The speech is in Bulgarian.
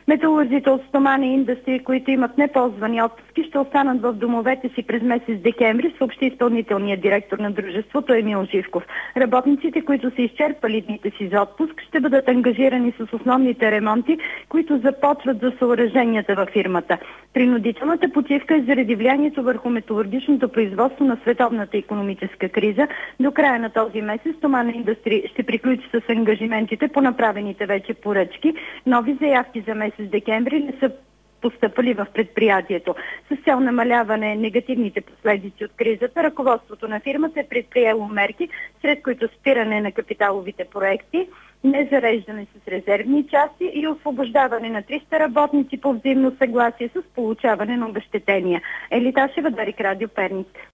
Металурзите от Стомана Индъстри, които имат неползвани отпуски, ще останат в домовете си през месец декември, съобщи изпълнителният директор на дружеството Емил Живков. Работниците, които са изчерпали дните си за отпуск, ще бъдат ангажирани с основните ремонти, които започват за съоръженията във фирмата. Принудителната почивка е заради влиянието върху металургичното производство на световната икономическа криза. До края на този месец Стомана Индъстри ще приключи с ангажиментите по направените вече поръчки. Нови заявки за месец декември не са постъпали в предприятието. С цел намаляване негативните последици от кризата, ръководството на фирмата е предприело мерки, сред които спиране на капиталовите проекти, незареждане с резервни части и освобождаване на 300 работници по взаимно съгласие с получаване на обезщетения. Елиташева, Дарик, Радио Перник.